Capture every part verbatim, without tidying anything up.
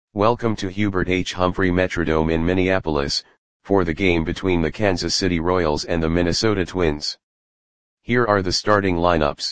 Welcome to Hubert H. Humphrey Metrodome in Minneapolis, for the game between the Kansas City Royals and the Minnesota Twins. Here are the starting lineups.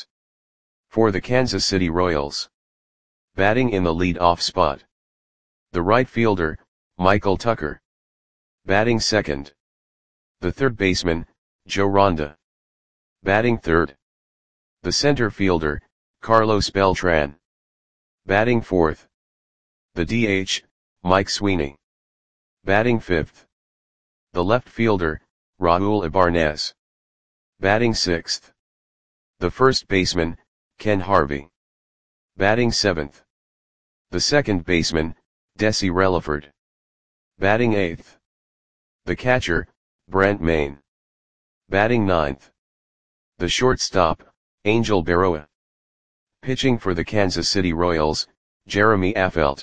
For the Kansas City Royals. Batting in the lead-off spot. The right fielder, Michael Tucker. Batting second. The third baseman, Joe Ronda. Batting third. The center fielder, Carlos Beltran. Batting fourth. The D H, Mike Sweeney. Batting fifth. The left fielder, Raul Ibanez. Batting sixth. The first baseman, Ken Harvey. Batting seventh. The second baseman, Desi Relaford. Batting eighth. The catcher, Brent Mayne. Batting ninth. The shortstop, Angel Berroa. Pitching for the Kansas City Royals, Jeremy Affeldt.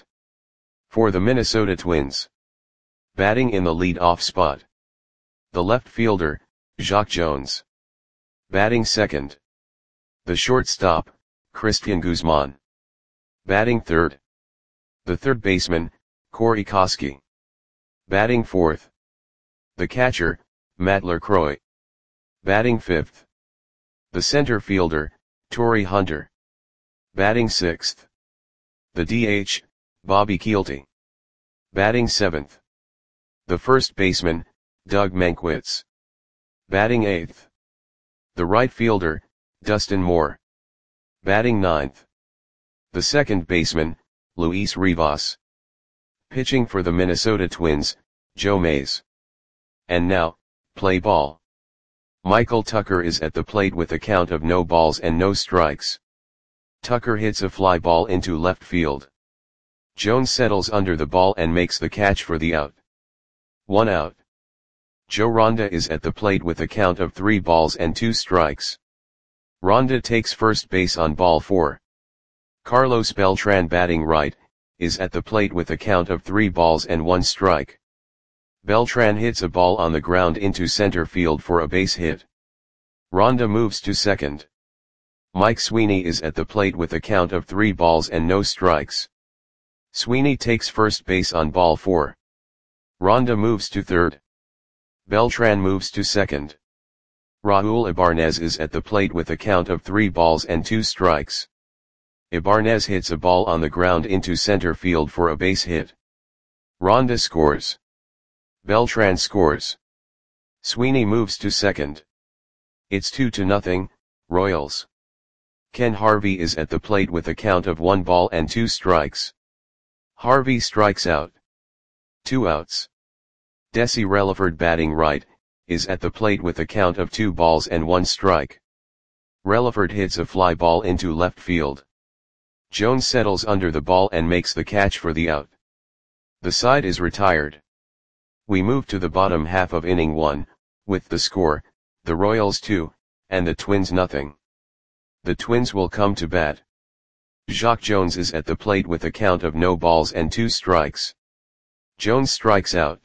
For the Minnesota Twins. Batting in the lead-off spot. The left fielder, Jacque Jones. Batting second. The shortstop, Cristian Guzman. Batting third. The third baseman, Corey Koskie. Batting fourth. The catcher, Matt LaCroix. Batting fifth. The center fielder, Torii Hunter. Batting sixth. The D H, Bobby Kielty. Batting seventh. The first baseman, Doug Mankiewicz. Batting eighth. The right fielder, Dustin Moore. Batting ninth. The second baseman, Luis Rivas. Pitching for the Minnesota Twins, Joe Mays. And now, play ball. Michael Tucker is at the plate with a count of no balls and no strikes. Tucker hits a fly ball into left field. Jones settles under the ball and makes the catch for the out. One out. Joe Ronda is at the plate with a count of three balls and two strikes. Ronda takes first base on ball four. Carlos Beltran, batting right, is at the plate with a count of three balls and one strike. Beltran hits a ball on the ground into center field for a base hit. Ronda moves to second. Mike Sweeney is at the plate with a count of three balls and no strikes. Sweeney takes first base on ball four. Ronda moves to third. Beltran moves to second. Raul Ibanez is at the plate with a count of three balls and two strikes. Ibanez hits a ball on the ground into center field for a base hit. Ronda scores. Beltran scores. Sweeney moves to second. It's two to nothing, Royals. Ken Harvey is at the plate with a count of one ball and two strikes. Harvey strikes out. Two outs. Desi Relaford, batting right, is at the plate with a count of two balls and one strike. Relaford hits a fly ball into left field. Jones settles under the ball and makes the catch for the out. The side is retired. We move to the bottom half of inning one, with the score, the Royals two, and the Twins nothing. The Twins will come to bat. Jacque Jones is at the plate with a count of no balls and two strikes. Jones strikes out.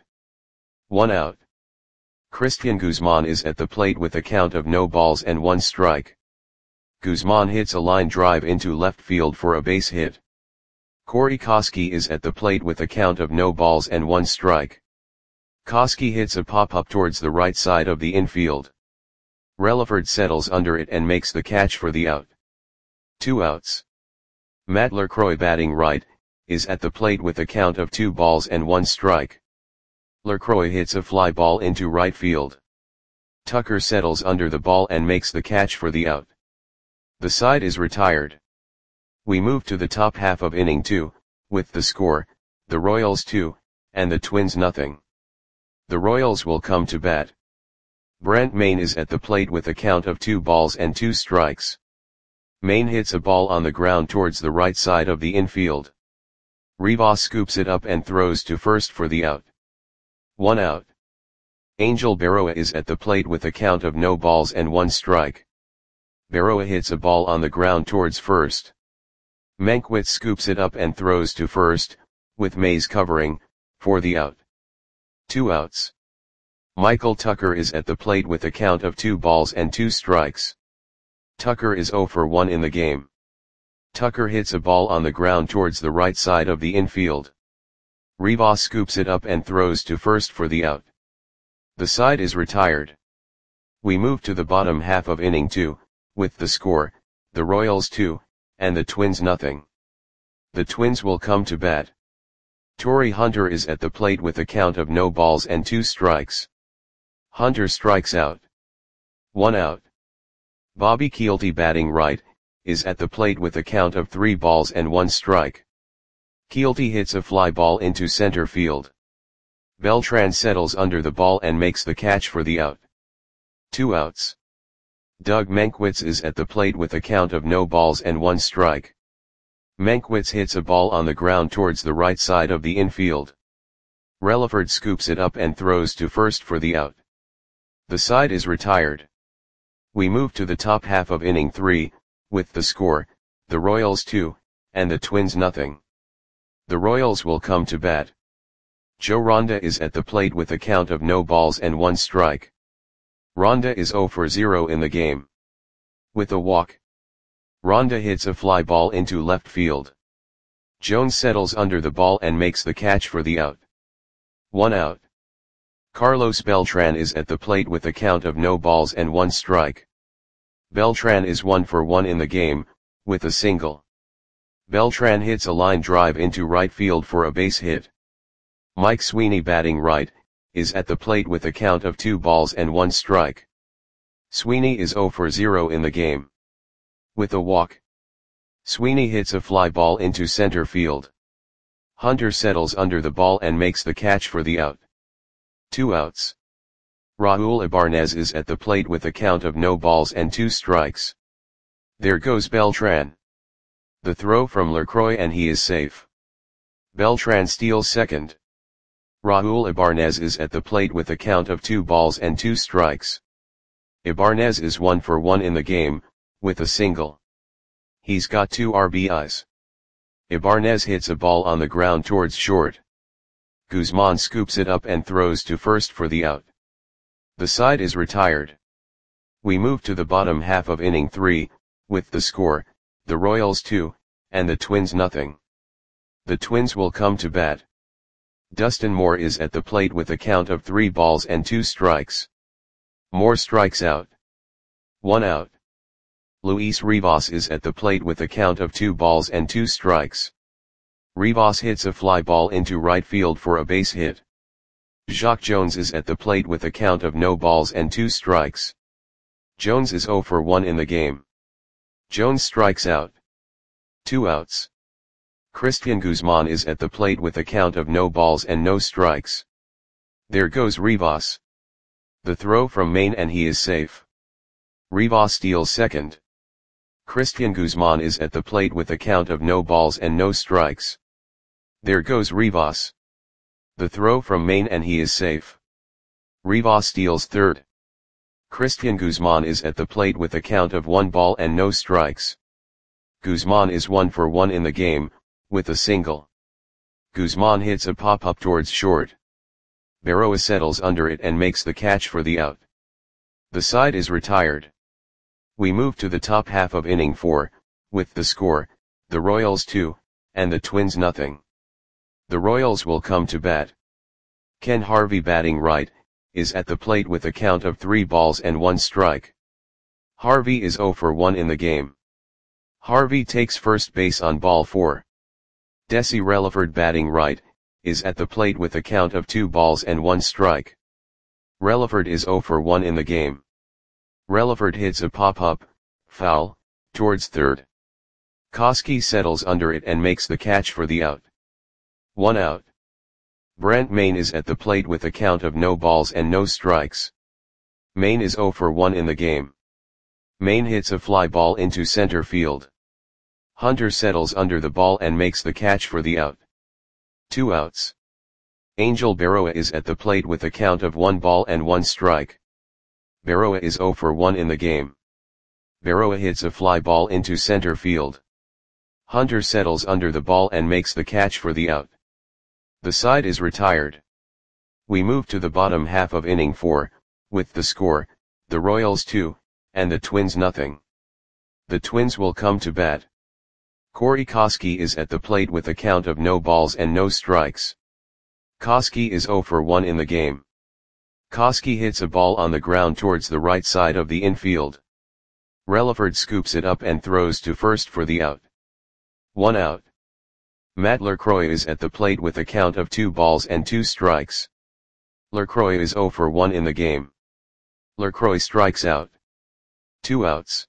One out. Cristian Guzman is at the plate with a count of no balls and one strike. Guzman hits a line drive into left field for a base hit. Corey Koskie is at the plate with a count of no balls and one strike. Koskie hits a pop-up towards the right side of the infield. Relaford settles under it and makes the catch for the out. Two outs. Matt LaCroix, batting right, is at the plate with a count of two balls and one strike. LaCroix hits a fly ball into right field. Tucker settles under the ball and makes the catch for the out. The side is retired. We move to the top half of inning two, with the score, the Royals two, and the Twins nothing. The Royals will come to bat. Brent Mayne is at the plate with a count of two balls and two strikes. Mayne hits a ball on the ground towards the right side of the infield. Rivas scoops it up and throws to first for the out. One out. Angel Berroa is at the plate with a count of no balls and one strike. Berroa hits a ball on the ground towards first. Mankiewicz scoops it up and throws to first, with Mays covering, for the out. Two outs. Michael Tucker is at the plate with a count of two balls and two strikes. Tucker is zero for one in the game. Tucker hits a ball on the ground towards the right side of the infield. Rivas scoops it up and throws to first for the out. The side is retired. We move to the bottom half of inning two, with the score, the Royals two, and the Twins nothing. The Twins will come to bat. Torrey Hunter is at the plate with a count of no balls and two strikes. Hunter strikes out. One out. Bobby Kielty, batting right, is at the plate with a count of three balls and one strike. Kielty hits a fly ball into center field. Beltran settles under the ball and makes the catch for the out. Two outs. Doug Mankiewicz is at the plate with a count of no balls and one strike. Mankiewicz hits a ball on the ground towards the right side of the infield. Relaford scoops it up and throws to first for the out. The side is retired. We move to the top half of inning three, with the score, the Royals two, and the Twins nothing. The Royals will come to bat. Joe Ronda is at the plate with a count of no balls and one strike. Ronda is zero for zero in the game. With a walk, Ronda hits a fly ball into left field. Jones settles under the ball and makes the catch for the out. One out. Carlos Beltran is at the plate with a count of no balls and one strike. Beltran is one for one in the game, with a single. Beltran hits a line drive into right field for a base hit. Mike Sweeney, batting right, is at the plate with a count of two balls and one strike. Sweeney is zero for zero in the game. With a walk, Sweeney hits a fly ball into center field. Hunter settles under the ball and makes the catch for the out. Two outs. Raul Ibanez is at the plate with a count of no balls and two strikes. There goes Beltran. The throw from LaCroix and he is safe. Beltran steals second. Raul Ibanez is at the plate with a count of two balls and two strikes. Ibanez is one for one in the game, with a single. He's got two R B Is. Ibanez hits a ball on the ground towards short. Guzman scoops it up and throws to first for the out. The side is retired. We move to the bottom half of inning three, with the score, the Royals two, and the Twins nothing. The Twins will come to bat. Dustin Moore is at the plate with a count of three balls and two strikes. Moore strikes out. One out. Luis Rivas is at the plate with a count of two balls and two strikes. Rivas hits a fly ball into right field for a base hit. Jacque Jones is at the plate with a count of no balls and two strikes. Jones is zero for one in the game. Jones strikes out. Two outs. Christian Guzman is at the plate with a count of no balls and no strikes. There goes Rivas. The throw from Maine and he is safe. Rivas steals second. Christian Guzman is at the plate with a count of no balls and no strikes. There goes Rivas. The throw from Maine and he is safe. Rivas steals third. Christian Guzman is at the plate with a count of one ball and no strikes. Guzman is one for one in the game, with a single. Guzman hits a pop-up towards short. Berroa settles under it and makes the catch for the out. The side is retired. We move to the top half of inning four, with the score, the Royals two, and the Twins nothing. The Royals will come to bat. Ken Harvey, batting right, is at the plate with a count of three balls and one strike. Harvey is zero for one in the game. Harvey takes first base on ball four. Desi Relaford, batting right, is at the plate with a count of two balls and one strike. Relaford is zero for one in the game. Relaford hits a pop-up, foul, towards third. Koski settles under it and makes the catch for the out. One out. Brent Maine is at the plate with a count of no balls and no strikes. Maine is zero for one in the game. Maine hits a fly ball into center field. Hunter settles under the ball and makes the catch for the out. Two outs. Angel Berroa is at the plate with a count of one ball and one strike. Berroa is zero for one in the game. Berroa hits a fly ball into center field. Hunter settles under the ball and makes the catch for the out. The side is retired. We move to the bottom half of inning four, with the score, the Royals two, and the Twins nothing. The Twins will come to bat. Corey Koski is at the plate with a count of no balls and no strikes. Koski is zero for one in the game. Koski hits a ball on the ground towards the right side of the infield. Relaford scoops it up and throws to first for the out. One out. Matt Lacroix is at the plate with a count of two balls and two strikes. Lacroix is zero for one in the game. Lacroix strikes out. Two outs.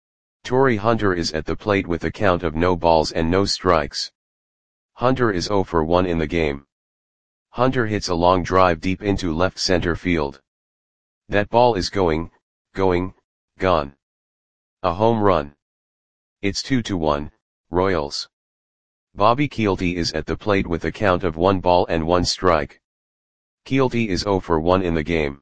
Torii Hunter is at the plate with a count of no balls and no strikes. Hunter is zero for one in the game. Hunter hits a long drive deep into left center field. That ball is going, going, gone. A home run. It's two to one, Royals. Bobby Kielty is at the plate with a count of one ball and one strike. Kielty is zero for one in the game.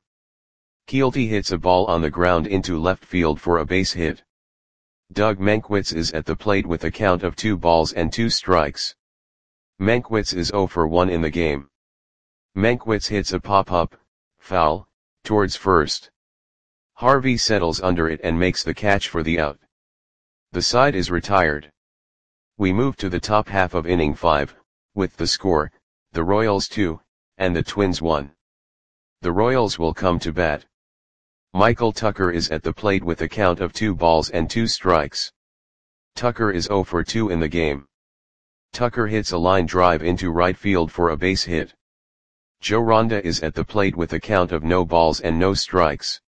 Kielty hits a ball on the ground into left field for a base hit. Doug Mankiewicz is at the plate with a count of two balls and two strikes. Mankiewicz is zero for one in the game. Mankiewicz hits a pop-up, foul, towards first. Harvey settles under it and makes the catch for the out. The side is retired. We move to the top half of inning five, with the score, the Royals two, and the Twins one. The Royals will come to bat. Michael Tucker is at the plate with a count of two balls and two strikes. Tucker is zero for two in the game. Tucker hits a line drive into right field for a base hit. Joe Ronda is at the plate with a count of no balls and no strikes.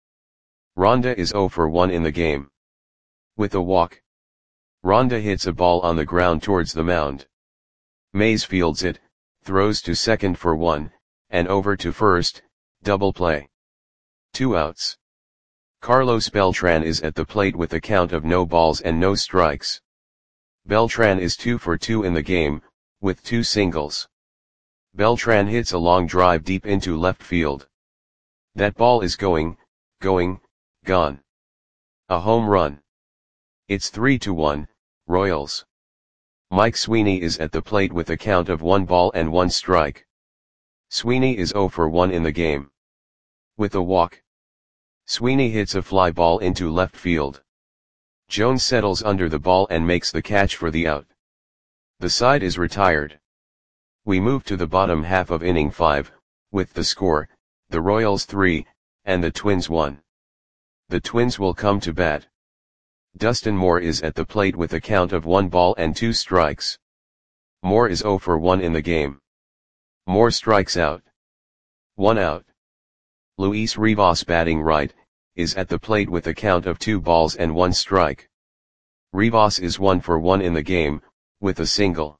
Ronda is zero for one in the game. With a walk. Ronda hits a ball on the ground towards the mound. Mays fields it, throws to second for one, and over to first, double play. Two outs. Carlos Beltran is at the plate with a count of no balls and no strikes. Beltran is two for two in the game, with two singles. Beltran hits a long drive deep into left field. That ball is going, going, gone. A home run. It's three to one, Royals. Mike Sweeney is at the plate with a count of one ball and one strike. Sweeney is zero for one in the game. With a walk. Sweeney hits a fly ball into left field. Jones settles under the ball and makes the catch for the out. The side is retired. We move to the bottom half of inning five, with the score, the Royals three, and the Twins one. The Twins will come to bat. Dustin Moore is at the plate with a count of one ball and two strikes. Moore is zero for one in the game. Moore strikes out. One out. Luis Rivas, batting right, is at the plate with a count of two balls and one strike. Rivas is one for one in the game, with a single.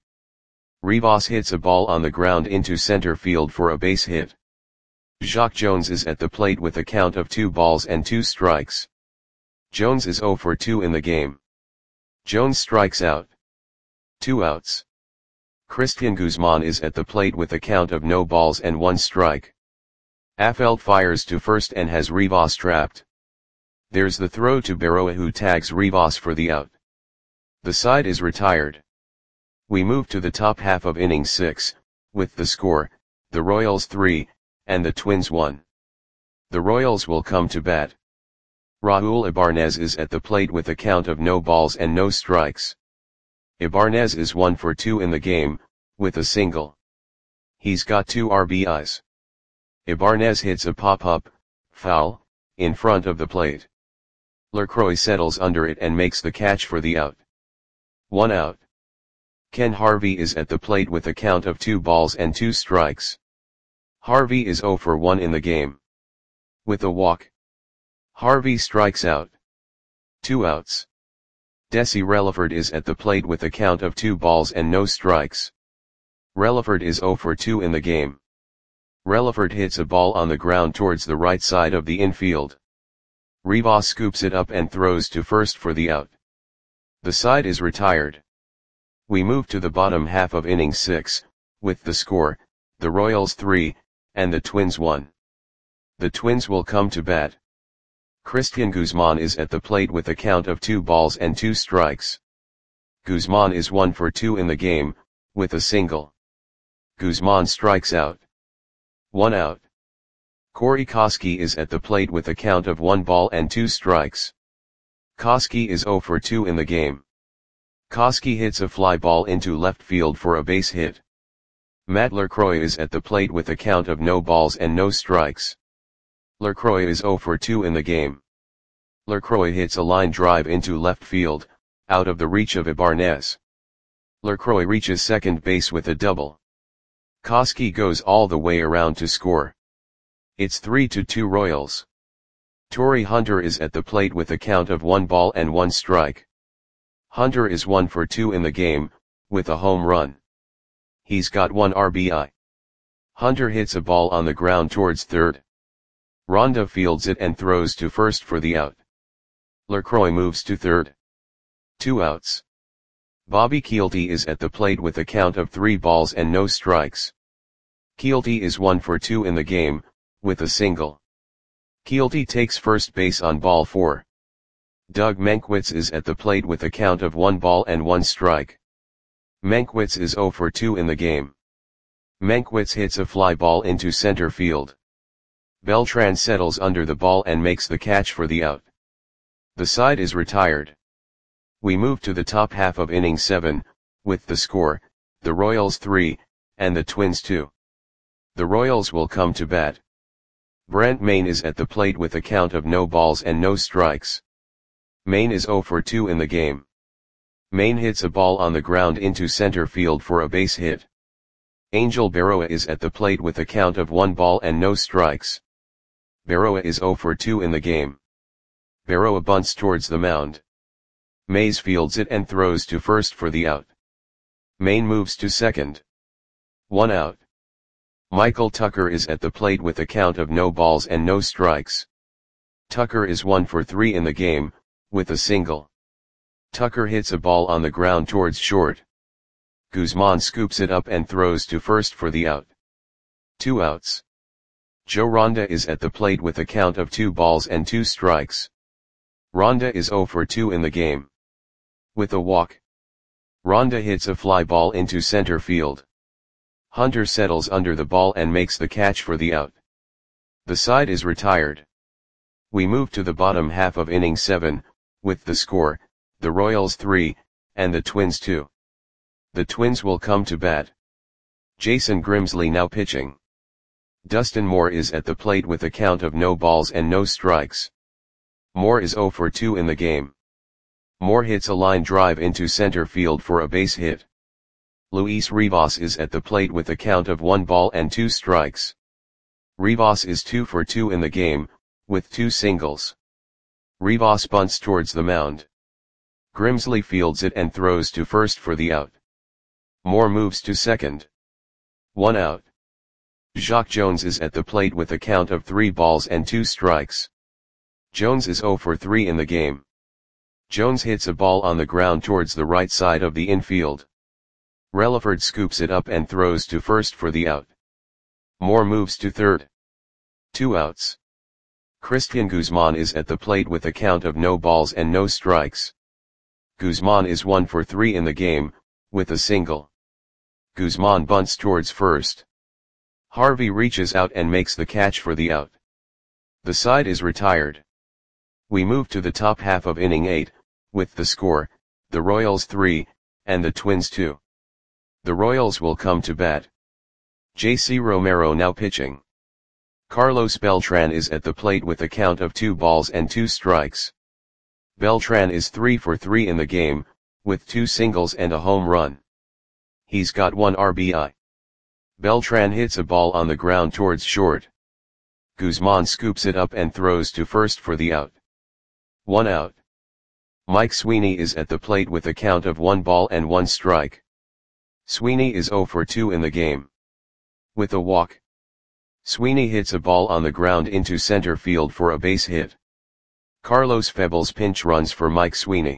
Rivas hits a ball on the ground into center field for a base hit. Jacque Jones is at the plate with a count of two balls and two strikes. Jones is zero for two in the game. Jones strikes out. Two outs. Christian Guzman is at the plate with a count of no balls and one strike. Affeldt fires to first and has Rivas trapped. There's the throw to Berroa, who tags Rivas for the out. The side is retired. We move to the top half of inning six, with the score, the Royals three, and the Twins one. The Royals will come to bat. Raul Ibanez is at the plate with a count of no balls and no strikes. Ibanez is one for two in the game, with a single. He's got two R B Is. Ibanez hits a pop-up, foul, in front of the plate. Lacroix settles under it and makes the catch for the out. One out. Ken Harvey is at the plate with a count of two balls and two strikes. Harvey is zero for one in the game. With a walk. Harvey strikes out. Two outs. Desi Relaford is at the plate with a count of two balls and no strikes. Relaford is zero for two in the game. Relaford hits a ball on the ground towards the right side of the infield. Rivas scoops it up and throws to first for the out. The side is retired. We move to the bottom half of inning six, with the score, the Royals three, and the Twins one. The Twins will come to bat. Christian Guzman is at the plate with a count of two balls and two strikes. Guzman is one for two in the game, with a single. Guzman strikes out. One out. Corey Koski is at the plate with a count of one ball and two strikes. Koski is zero for two in the game. Koski hits a fly ball into left field for a base hit. Matt Lacroix is at the plate with a count of no balls and no strikes. Lacroix is zero for two in the game. Lacroix hits a line drive into left field, out of the reach of Ibanez. Lacroix reaches second base with a double. Koski goes all the way around to score. It's three to two Royals. Torii Hunter is at the plate with a count of one ball and one strike. Hunter is one for two in the game, with a home run. He's got one R B I. Hunter hits a ball on the ground towards third. Ronda fields it and throws to first for the out. Lacroix moves to third. Two outs. Bobby Kielty is at the plate with a count of three balls and no strikes. Kielty is one for two in the game, with a single. Kielty takes first base on ball four. Doug Mankiewicz is at the plate with a count of one ball and one strike. Mankiewicz is zero for two in the game. Mankiewicz hits a fly ball into center field. Beltran settles under the ball and makes the catch for the out. The side is retired. We move to the top half of inning seven, with the score, the Royals three, and the Twins two. The Royals will come to bat. Brent Mayne is at the plate with a count of no balls and no strikes. Mayne is zero for two in the game. Mayne hits a ball on the ground into center field for a base hit. Angel Berroa is at the plate with a count of one ball and no strikes. Berroa is zero for two in the game. Berroa bunts towards the mound. Mays fields it and throws to first for the out. Mayne moves to second. One out. Michael Tucker is at the plate with a count of no balls and no strikes. Tucker is one for three in the game, with a single. Tucker hits a ball on the ground towards short. Guzman scoops it up and throws to first for the out. Two outs. Joe Ronda is at the plate with a count of two balls and two strikes. Ronda is zero for two in the game. With a walk. Ronda hits a fly ball into center field. Hunter settles under the ball and makes the catch for the out. The side is retired. We move to the bottom half of inning seven, with the score, the Royals three, and the Twins two. The Twins will come to bat. Jason Grimsley now pitching. Dustin Moore is at the plate with a count of no balls and no strikes. Moore is zero for two in the game. Moore hits a line drive into center field for a base hit. Luis Rivas is at the plate with a count of one ball and two strikes. Rivas is two for two in the game, with two singles. Rivas bunts towards the mound. Grimsley fields it and throws to first for the out. Moore moves to second. One out. Jacque Jones is at the plate with a count of three balls and two strikes. Jones is zero for three in the game. Jones hits a ball on the ground towards the right side of the infield. Relaford scoops it up and throws to first for the out. Moore moves to third. Two outs. Christian Guzman is at the plate with a count of no balls and no strikes. Guzman is one for three in the game, with a single. Guzman bunts towards first. Harvey reaches out and makes the catch for the out. The side is retired. We move to the top half of inning eight, with the score, the Royals three, and the Twins two. The Royals will come to bat. J C Romero now pitching. Carlos Beltran is at the plate with a count of two balls and two strikes. Beltran is three for three in the game, with two singles and a home run. He's got one R B I. Beltran hits a ball on the ground towards short. Guzman scoops it up and throws to first for the out. One out. Mike Sweeney is at the plate with a count of one ball and one strike. Sweeney is zero for two in the game. With a walk. Sweeney hits a ball on the ground into center field for a base hit. Carlos Febles pinch runs for Mike Sweeney.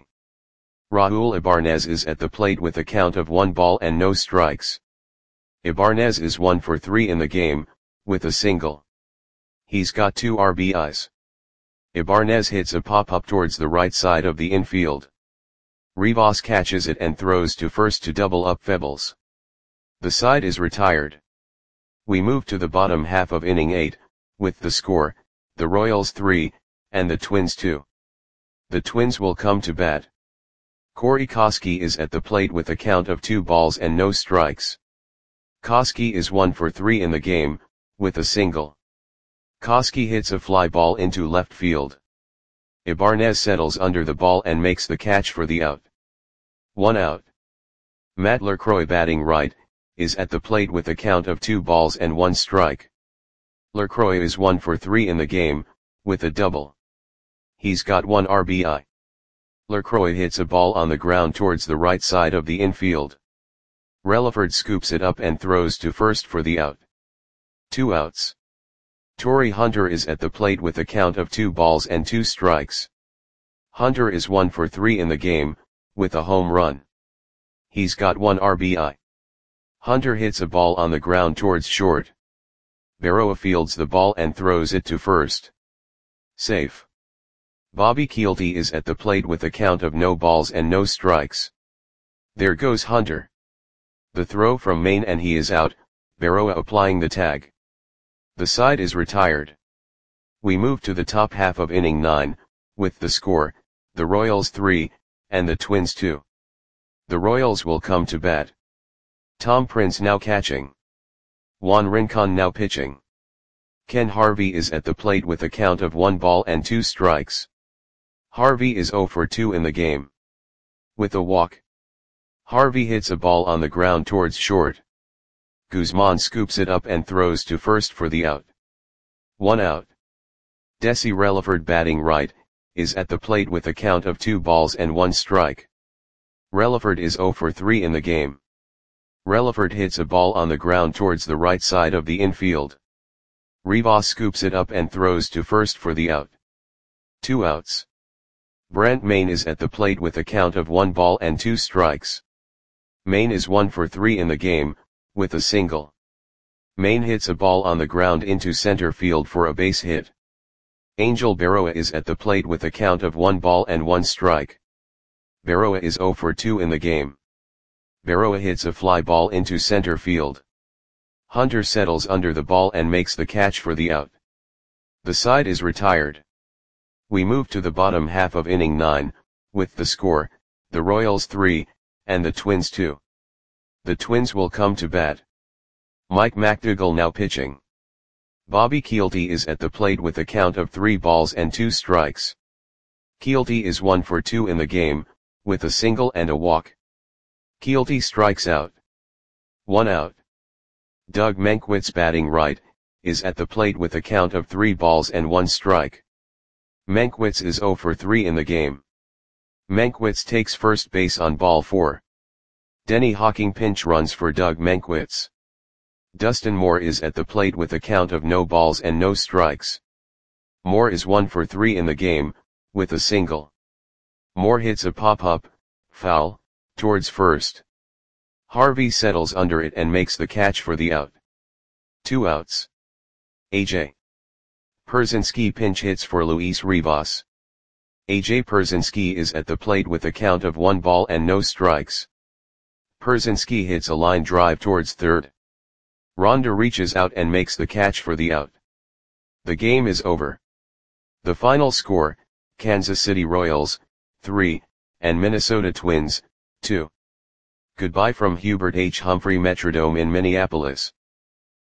Raul Ibanez is at the plate with a count of one ball and no strikes. Ibanez is one for three in the game, with a single. He's got two R B Is. Ibanez hits a pop-up towards the right side of the infield. Rivas catches it and throws to first to double up Febles. The side is retired. We move to the bottom half of inning eight, with the score, the Royals three, and the Twins two. The Twins will come to bat. Corey Koski is at the plate with a count of two balls and no strikes. Koski is one for three in the game, with a single. Koski hits a fly ball into left field. Ibanez settles under the ball and makes the catch for the out. One out. Matt LaCroix, batting right, is at the plate with a count of two balls and one strike. LaCroix is one for three in the game, with a double. He's got one R B I. LaCroix hits a ball on the ground towards the right side of the infield. Relaford scoops it up and throws to first for the out. Two outs. Torii Hunter is at the plate with a count of two balls and two strikes. Hunter is one for three in the game, with a home run. He's got one R B I. Hunter hits a ball on the ground towards short. Berroa fields the ball and throws it to first. Safe. Bobby Kielty is at the plate with a count of no balls and no strikes. There goes Hunter. The throw from Maine and he is out, Berroa applying the tag. The side is retired. We move to the top half of inning nine, with the score, the Royals three, and the Twins two. The Royals will come to bat. Tom Prince now catching. Juan Rincon now pitching. Ken Harvey is at the plate with a count of one ball and two strikes. Harvey is zero for two in the game. With a walk. Harvey hits a ball on the ground towards short. Guzman scoops it up and throws to first for the out. One out. Desi Relaford, batting right, is at the plate with a count of two balls and one strike. Relaford is zero for three in the game. Relaford hits a ball on the ground towards the right side of the infield. Rivas scoops it up and throws to first for the out. Two outs. Brent Maine is at the plate with a count of one ball and two strikes. Maine is one for three in the game, with a single. Maine hits a ball on the ground into center field for a base hit. Angel Berroa is at the plate with a count of one ball and one strike. Berroa is zero for two in the game. Berroa hits a fly ball into center field. Hunter settles under the ball and makes the catch for the out. The side is retired. We move to the bottom half of inning nine, with the score, the Royals three, and the Twins two. The Twins will come to bat. Mike McDougall now pitching. Bobby Kielty is at the plate with a count of three balls and two strikes. Kielty is one for two in the game, with a single and a walk. Kielty strikes out. One out. Doug Mankiewicz, batting right, is at the plate with a count of three balls and one strike. Mankiewicz is zero for three in the game. Mankiewicz takes first base on ball four. Denny Hawking pinch runs for Doug Mankiewicz. Dustin Moore is at the plate with a count of no balls and no strikes. Moore is one for three in the game, with a single. Moore hits a pop-up, foul, towards first. Harvey settles under it and makes the catch for the out. Two outs. A J Pierzynski pinch hits for Luis Rivas. A J Pierzynski is at the plate with a count of one ball and no strikes. Pierzynski hits a line drive towards third. Ronda reaches out and makes the catch for the out. The game is over. The final score, Kansas City Royals, three, and Minnesota Twins, two. Goodbye from Hubert H. Humphrey Metrodome in Minneapolis.